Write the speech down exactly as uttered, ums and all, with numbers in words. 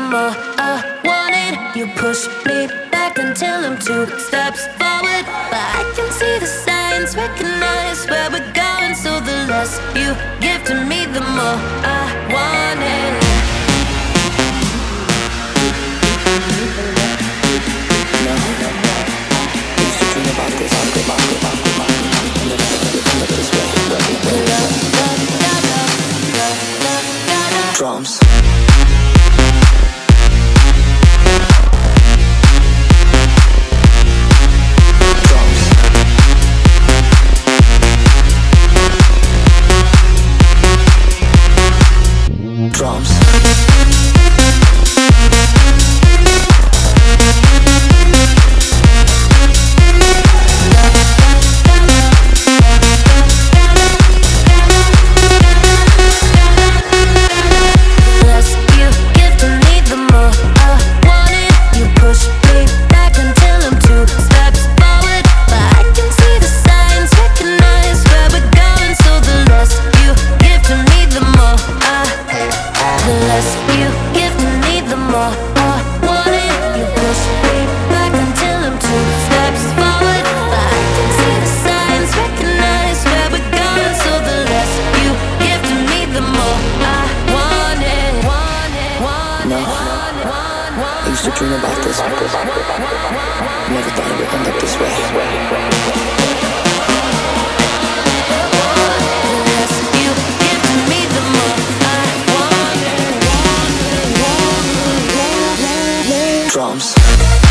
more I want it. You push me back until I'm two steps forward, but I can see the signs, recognize where we're going. So the less you give to me, the more I want it. No, I used to dream about this. Never thought it would end up this way. Drums. Drums. I used to dream about this. Never thought it would end up this way. Drums.